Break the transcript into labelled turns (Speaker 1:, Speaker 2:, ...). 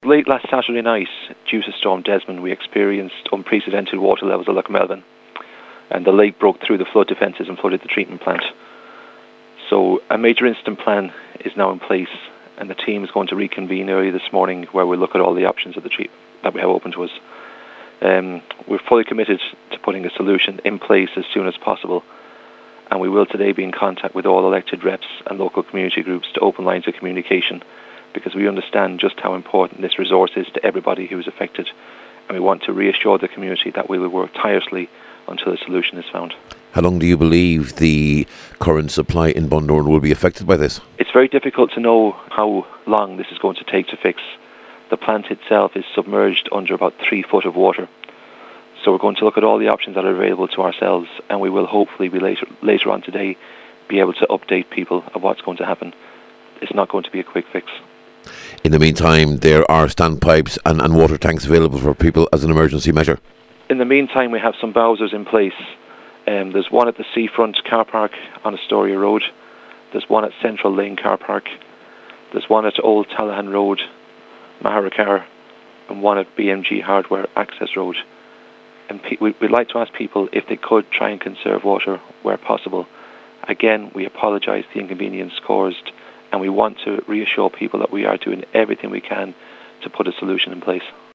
Speaker 1: late last Saturday night, due to Storm Desmond, we experienced unprecedented water levels at Loch Melvin, and the lake broke through the flood defences and flooded the treatment plant. So a major incident plan is now in place, and the team is going to reconvene early this morning, where we'll look at all the options of that we have open to us. We're fully committed to putting a solution in place as soon as possible, and we will today be in contact with all elected reps and local community groups to open lines of communication, because we understand just how important this resource is to everybody who is affected, and we want to reassure the community that we will work tirelessly until a solution is found.
Speaker 2: How long do you believe the current supply in Bundoran will be affected by this?
Speaker 1: It's very difficult to know how long this is going to take to fix. The plant itself is submerged under about 3 foot of water. So we're going to look at all the options that are available to ourselves, and we will hopefully be later on today be able to update people of what's going to happen. It's not going to be a quick fix.
Speaker 2: In the meantime, there are standpipes and water tanks available for people as an emergency measure.
Speaker 1: In the meantime, we have some bowsers in place. There's one at the Seafront car park on Astoria Road. There's one at Central Lane car park. There's one at Old Tallahan Road, Maharacar, and one at BMG Hardware Access Road. And we'd like to ask people if they could try and conserve water where possible. Again, we apologise the inconvenience caused, and we want to reassure people that we are doing everything we can to put a solution in place.